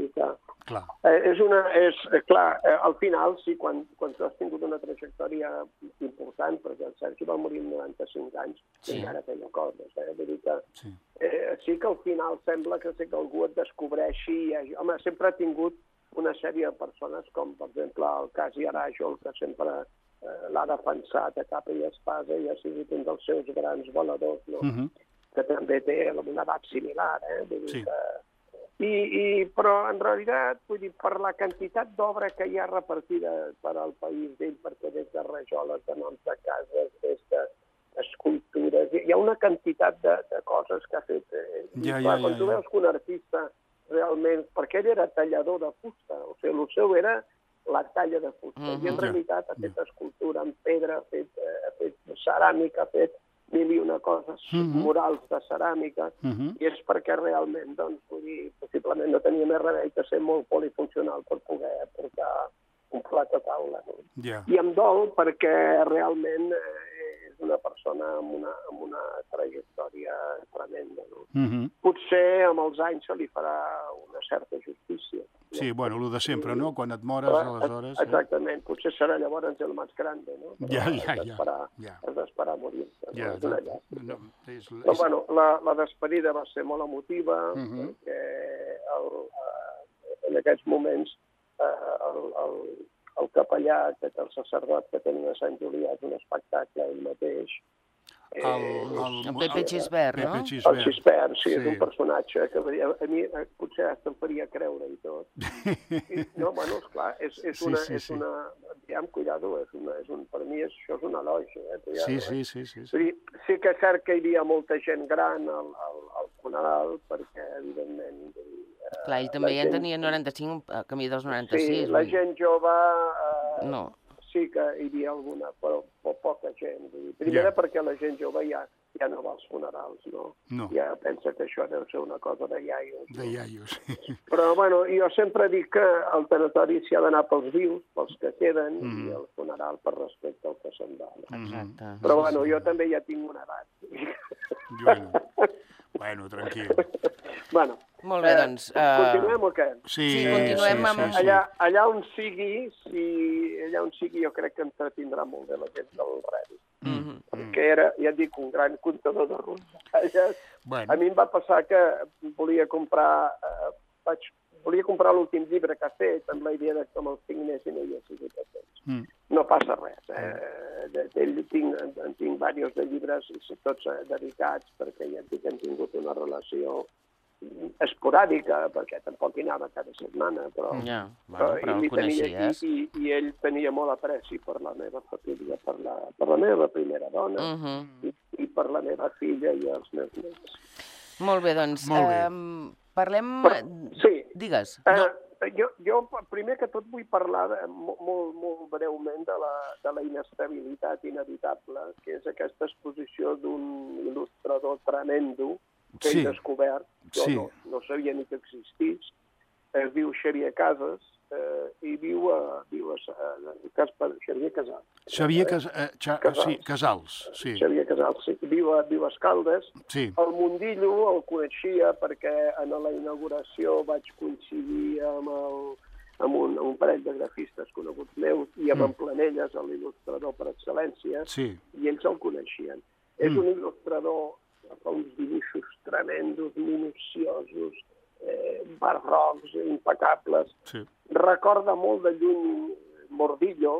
Clar, al final, sí, quan tu has tingut una trajectòria important, perquè el Sergi va morir amb 95 anys, i encara feia coses, vull dir que sí que al final sembla que algú et descobreixi, home, sempre ha tingut una sèrie de persones, com per exemple el Casi Aràjol, que sempre l'ha defensat a capa i espasa, i ha sigut un dels seus grans voladors, no? Que també té una edat similar, però en realitat, vull dir, per la quantitat d'obra que hi ha repartida per al país d'ell, perquè des de rajoles, de noms de cases, des d'escultures, hi ha una quantitat de coses que ha fet. Quan tu veus que un artista realment, perquè ell era tallador de fusta, o sigui, el seu era la talla de fusta, i en realitat ha fet escultura en pedra, ha fet ceràmica, ha fet mil i una coses, murals de ceràmica, i és perquè realment, doncs, vull dir, possiblement no tenia més remei que ser molt polifuncional per poder portar un plat a taula. No? I em dol perquè realment és una persona amb una trajectòria tremenda. No? Potser amb els anys se li farà una certa justícia. Sí, bueno, el de sempre, no? Quan et mores, aleshores... Exactament, potser serà llavors el més grande, no? Has d'esperar a morir-te. Però, bueno, la despedida va ser molt emotiva, perquè en aquests moments el capellà, el sacerdot que tenia a Sant Julià, és un espectacle ell mateix. El Pepe Xisbert, no? El Xisbert, sí, és un personatge que a mi potser hasta em faria creure i tot. No, bueno, esclar, és una... Diguem, cuidado, per mi això és un elogi. Sí. Sí que és cert que hi havia molta gent gran al funeral, perquè, evidentment... Clar, ell també ja en tenia 95, camí dels 96. Sí, la gent jove... No. Sí que hi havia alguna, però poca gent. Primera perquè la gent jove ja no va als funerals, no? Ja pensa que això deu ser una cosa de iaios. De iaios. Però, bueno, jo sempre dic que el tanatori s'hi ha d'anar pels vius, pels que queden, i el funeral per respecte al que se'n va. Exacte. Però, bueno, jo també ja tinc una edat. Bueno, tranquil. Bueno, molt bé, doncs... Continuem o què? Sí, continuem amb... Allà on sigui, jo crec que entretindrà molt bé la gent del rèdit. Perquè era, ja et dic, un gran comptador de rondalles. A mi em va passar que volia comprar l'últim llibre que ha fet, amb la idea que me'ls tingués i no hi ha sigut a temps. No passa res. En tinc diversos de llibres, tots dedicats, perquè ja et dic que hem tingut una relació esporàdica, perquè tampoc hi anava cada setmana, però el coneixies. I ell tenia molt apreci per la meva família, per la meva primera dona, i per la meva filla i els meus nets. Molt bé, doncs, parlem... Sí. Digues. Jo, primer que tot, vull parlar molt breument de la inestabilitat inevitable, que és aquesta exposició d'un il·lustrador tremendo que he descobert, jo no sabia ni que existís, es diu Xavier Casas, i viu a Xavier Casals. Casals, sí. Xavier Casals, sí. Viu a Escaldes. El Mundillo el coneixia perquè en la inauguració vaig coincidir amb un parell de grafistes coneguts meus i amb en Planelles, l'il·lustrador per excel·lència, i ells el coneixien. És un il·lustrador que fa uns dibuixos tremendos, minuciosos, barrocs, impecables. Recorda molt de lluny Mordillo,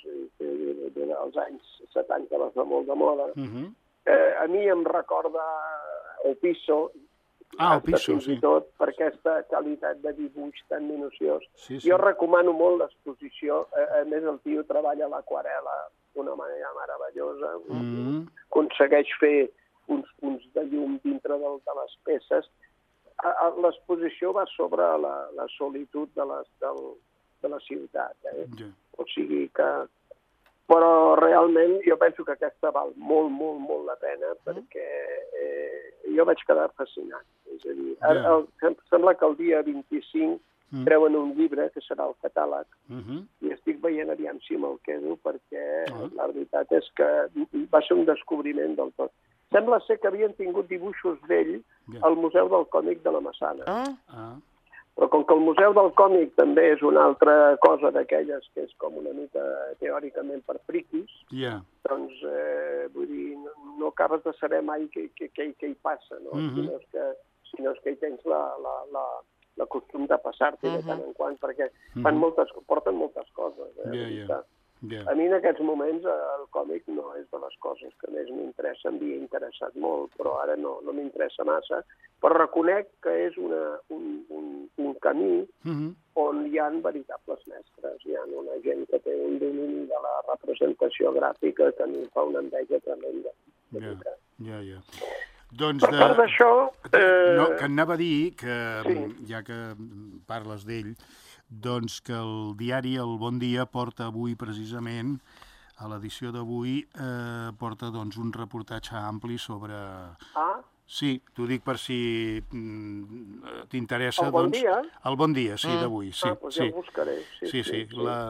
dels anys 70 va fer molt de moda. A mi em recorda Opisso, fins i tot per aquesta qualitat de dibuix tan minuciós. Jo recomano molt l'exposició. A més, el tio treballa l'aquarela d'una manera meravellosa. Aconsegueix fer uns punts de llum dintre de les peces. L'exposició va sobre la solitud de la ciutat. O sigui que... Però realment jo penso que aquesta val molt, molt, molt la pena perquè jo vaig quedar fascinat. És a dir, sembla que el dia 25 treuen un llibre que serà el catàleg i estic veient aviam si me'l quedo perquè la veritat és que va ser un descobriment del tot. Sembla ser que havien tingut dibuixos d'ell al Museu del Còmic de la Massana. Però com que el Museu del Còmic també és una altra cosa d'aquelles que és com una mica teòricament per friquis, doncs, vull dir, no acabes de saber mai què hi passa, no? Sinó que hi tens la costum de passar-te de tant en quant, perquè porten moltes coses. A mi en aquests moments el còmic no és de les coses que més m'interessa, m'havia interessat molt, però ara no m'interessa massa, però reconec que és un camí on hi ha veritables mestres, hi ha una gent que té un domini de la representació gràfica que a mi fa una enveja tremenda. Doncs per part d'això... Que anava a dir que, ja que parles d'ell, doncs que el diari El Bon Dia porta avui precisament a l'edició d'avui porta doncs, un reportatge ampli sobre... Sí, t'ho dic per si t'interessa. El Bon Dia? El Bon Dia, sí, d'avui. Doncs ja el buscaré. Sí.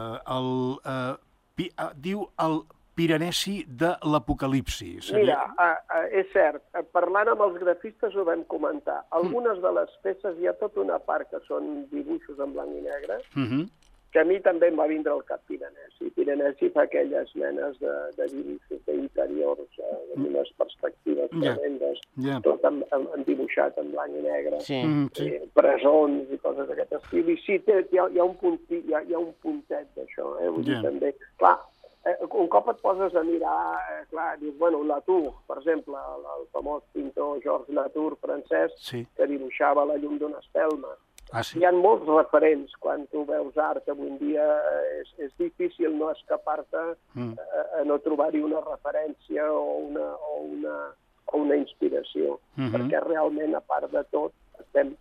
Diu el Piranesi de l'Apocalipsi. Mira, és cert, parlant amb els grafistes ho vam comentar. Algunes de les peces hi ha tota una part que són dibuixos en blanc i negre, que a mi també em va vindre al cap Piranesi. Piranesi fa aquelles menes de dibuixos d'interiors, d'unes perspectives tremendes, tot dibuixat en blanc i negre, presons i coses d'aquest estil. I sí, hi ha un puntet d'això, vull dir, també. Clar, un cop et poses a mirar, dius, bueno, Latour, per exemple, el famós pintor Georges Latour francès, que dibuixava la llum d'una espelma. Hi ha molts referents quan tu veus art avui en dia. És difícil no escapar-te a no trobar-hi una referència o una inspiració, perquè realment, a part de tot, tenim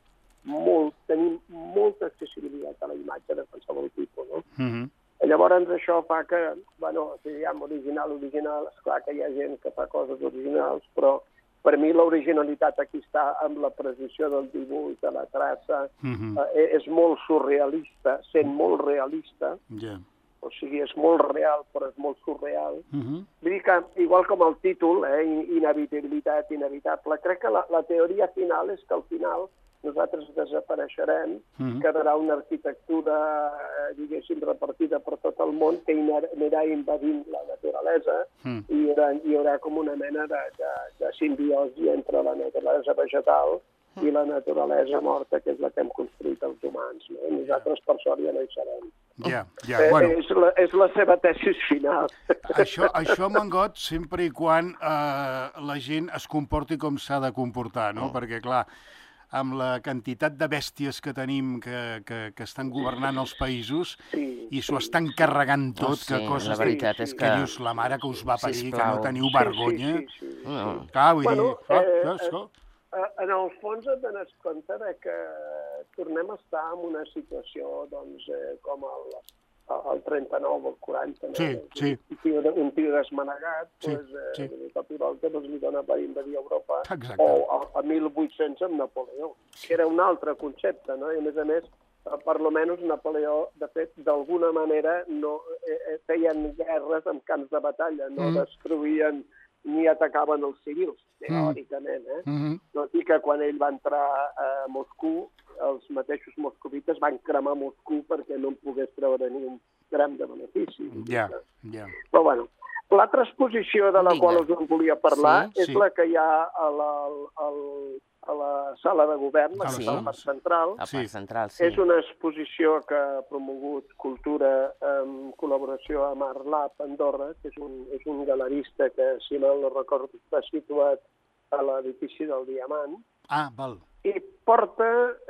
molta accessibilitat a la imatge de qualsevol tipus, no? Llavors això fa que, bueno, si diguem original, esclar que hi ha gent que fa coses originals, però per mi l'originalitat aquí està amb la precisió del dibuix, de la traça, és molt surrealista, sent molt realista, o sigui, és molt real, però és molt surreal. Vull dir que, igual com el títol, inevitabilitat, inevitable, crec que la teoria final és que al final nosaltres desapareixerem, quedarà una arquitectura, diguéssim, repartida per tot el món que anirà invadint la naturalesa i hi haurà com una mena de simbiosi entre la naturalesa vegetal i la naturalesa morta, que és la que hem construït els humans. Nosaltres, per sort, ja no hi serem. És la seva tesis final. Això, Mangot, sempre i quan la gent es comporti com s'ha de comportar, no? Perquè, clar, amb la quantitat de bèsties que tenim que estan governant els països i s'ho estan carregant tot, que coses que dius, la mare que us va parir, que no teniu vergonya. Clar, vull dir... En el fons et dones compte que tornem a estar en una situació com el 39 o el 40, un tio desmanegat, de cop i volta li dona per invadir Europa, o a 1800 amb Napoleó, que era un altre concepte, no? I a més, per lo menys Napoleó, de fet, d'alguna manera feien guerres en camps de batalla, no destruïen ni atacaven els civils, teòricament. Tot i que quan ell va entrar a Moscou, els mateixos moscovites van cremar Moscou perquè no en pogués treure ni un gram de benefici. Però, bueno, l'altra exposició de la qual us volia parlar és la que hi ha a la sala de govern, la que està al Parc Central. És una exposició que ha promogut Cultura en col·laboració amb Art Lab Andorra, que és un galerista que, si mal no recordo, està situat a l'edifici del Diamant. I porta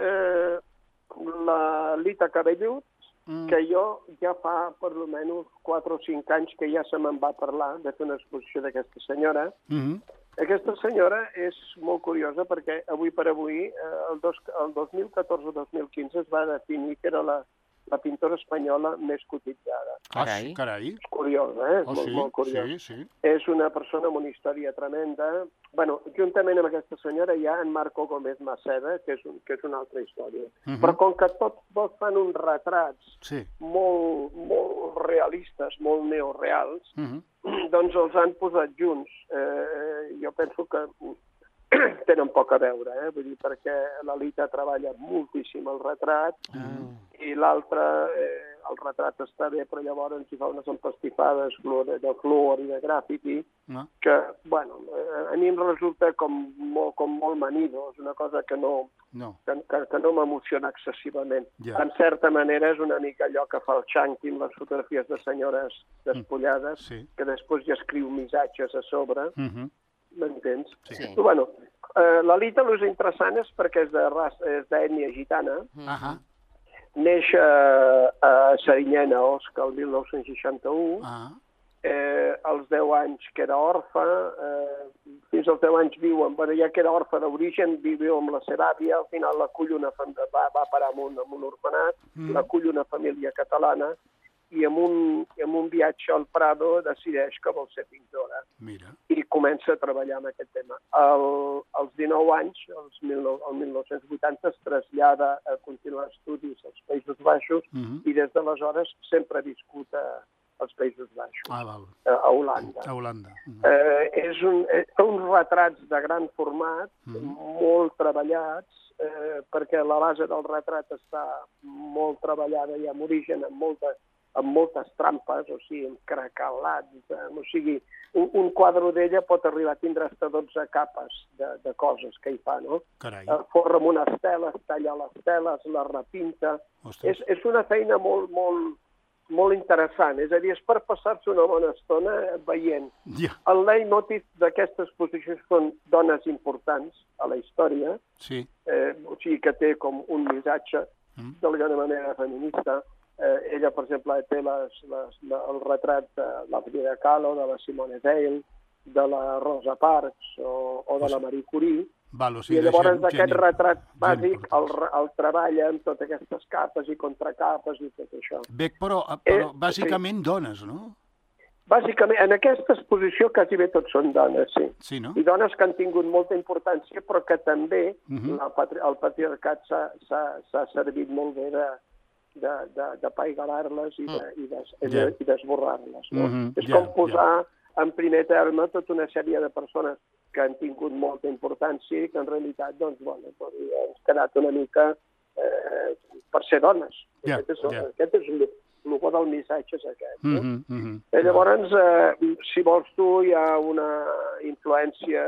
la Lita Cabellut, que jo ja fa per almenys 4 o 5 anys que ja se me'n va parlar de fer una exposició d'aquesta senyora. Aquesta senyora és molt curiosa perquè avui per avui, el 2014-2015 es va definir que era la pintora espanyola més cotitzada. Carai. És curiós, És molt curiós. És una persona amb una història tremenda. Bueno, juntament amb aquesta senyora hi ha en Marco Gómez Maceda, que és una altra història. Però com que tots fan uns retrats molt realistes, molt neoreals, doncs els han posat junts. Jo penso que tenen poc a veure, vull dir, perquè la Lita treballa moltíssim el retrat i l'altre, el retrat està bé, però llavors hi fa unes empastifades de fluor i de grafiti que, bueno, a mi em resulta com molt manido, és una cosa que no m'emociona excessivament. En certa manera és una mica allò que fa el Chunky amb les fotografies de senyores despullades, que després hi escriu missatges a sobre, m'entens? Però, bueno, la Lita, el que és interessant és perquè és d'ètnia gitana, neix a Serinyena, Osca, el 1961, als 10 anys que era orfe, fins als 10 anys viuen, ja que era orfe d'origen, viu amb la seva àvia, al final l'acull va parar en un orfenat, l'acull una família catalana, i amb un viatge al Prado decideix que vol ser pintora. Mira. I comença a treballar en aquest tema. Als 19 anys, el 1980, es trasllada a continuar estudis als Països Baixos i des d'aleshores sempre ha viscut als Països Baixos, a Holanda. A Holanda. És uns retrats de gran format, molt treballats, perquè la base del retrat està molt treballada i amb origen, amb moltes trampes, o sigui, encracalats, o sigui, un quadre d'ella pot arribar a tindre fins a 12 capes de coses que hi fa, no? Forra amb unes teles, talla les teles, les repinta. És una feina molt interessant, és a dir, és per passar-se una bona estona veient. El leitmotiv d'aquesta exposició són dones importants a la història, o sigui que té com un missatge d'alguna manera feminista. Ella, per exemple, té el retrat de la Frida Kahlo, de la Simone Weil, de la Rosa Parks o de la Marie Curie. I llavors d'aquest retrat bàsic el treballa amb totes aquestes capes i contracapes i tot això. Bec, però bàsicament dones, no? Bàsicament, en aquesta exposició quasi bé tots són dones, sí. Sí, no? I dones que han tingut molta importància, però que també el patriarcat s'ha servit molt bé de paigalar-les i d'esborrar-les. És com posar en primer terme tota una sèrie de persones que han tingut molta importància i que en realitat, doncs, bueno, hem quedat una mica per ser dones. Aquest és el bo del missatge, és aquest. Llavors, si vols tu, hi ha una influència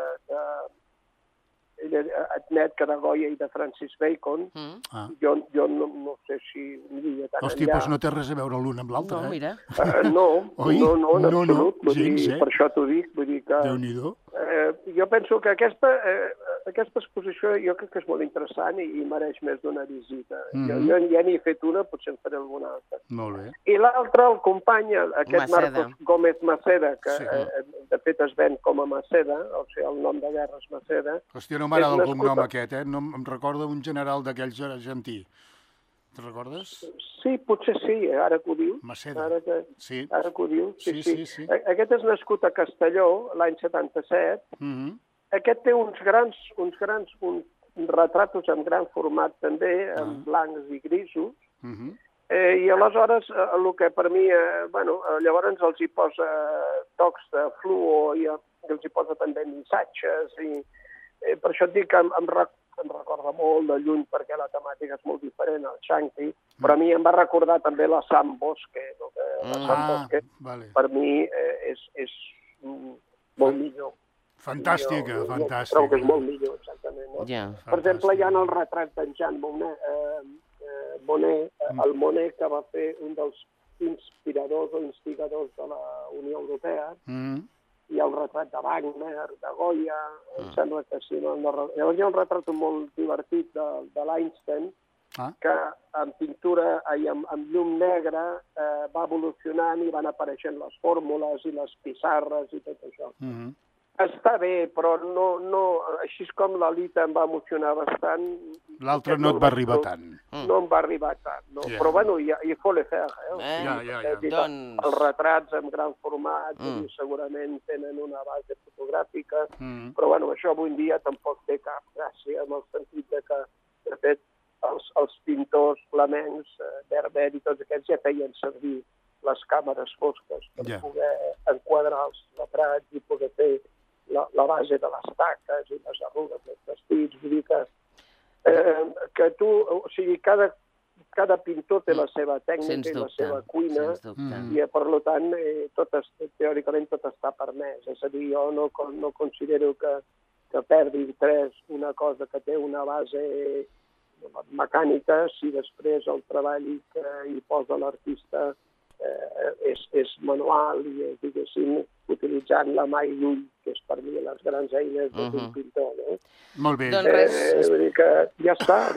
d'Adnet Caragoia i de Francis Bacon. Jo no sé si diria tant enllà. Hòstia, doncs no té res a veure l'un amb l'altre, No, mira. No, en absolut. Per això t'ho dic. Déu-n'hi-do. Jo penso que aquesta exposició jo crec que és molt interessant i mereix més d'una visita. Jo ja n'hi he fet una, potser en faré alguna altra. Molt bé. I l'altre, el company, aquest Marcos Gómez Maceda, que de fet es ven com a Maceda, o sigui, el nom de guerra és Maceda. Hòstia, no m'agrada el cognom aquest, no em recorda un general d'aquells argentí. Te'n recordes? Sí, potser sí, ara que ho dius. Maceda. Ara que ho dius, sí. Aquest és nascut a Castelló l'any 77. Aquest té uns retratos en gran format també, en blancs i grisos. I aleshores, el que per mi, llavors els hi posa tocs de fluo i els hi posa també missatges. I per això et dic que em recorda molt de lluny perquè la temàtica és molt diferent, el Shanti, però a mi em va recordar també la Sam Bosque. La Sam Bosque per mi és molt millor. Fantàstica. Trobo que és molt millor, exactament. Per exemple, hi ha el retrat d'en Jean Monnet, el Monet, que va fer un dels inspiradors o instigadors de la Unió Europea. Hi ha el retrat de Wagner, de Goya, em sembla que sí. Llavors hi ha un retrat molt divertit de l'Einstein, que en pintura i amb llum negra va evolucionant i van apareixent les fórmules i les pissarres i tot això. Està bé, però no, així com la Lita em va emocionar bastant. L'altre no et va arribar tant. No em va arribar tant, no. Però bueno, il faut le faire. Els retrats en gran format segurament tenen una base fotogràfica, però bueno, això avui en dia tampoc té cap gràcia, en el sentit que, de fet, els pintors flamencs, Berber i tots aquests ja feien servir les càmeres fosques per poder enquadrar els retrats i poder fer la base de les taques i les arrugues dels vestits. Vull dir que tu, o sigui, cada pintor té la seva tècnica i la seva cuina i, per tant, teòricament tot està permès. És a dir, jo no considero que perdi interès una cosa que té una base mecànica si després el treball que hi posa l'artista és manual i, diguéssim, utilitzant la mà i l'ull, que és per mi les grans eines d'un pintor. Molt bé. Vull dir que ja està.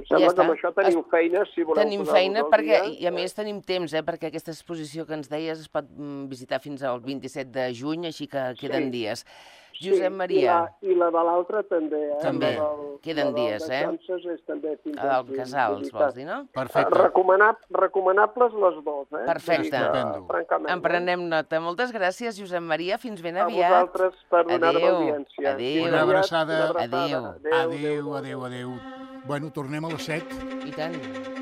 sembla que amb això teniu feina, si voleu tenim feina, perquè, i a més tenim temps, perquè aquesta exposició que ens deies es pot visitar fins al 27 de juny, així que queden dies. Josep Maria. I la de l'altra també, També, queden dies, La del Casals, vols dir, no? Perfecte. Recomanables les dues, Perfecte. En prenem nota. Moltes gràcies, Josep Maria. Fins ben aviat. A vosaltres per donar-vos audiència. Adéu. Una abraçada. Adéu. Adéu. Bueno, tornem a les 7. I tant.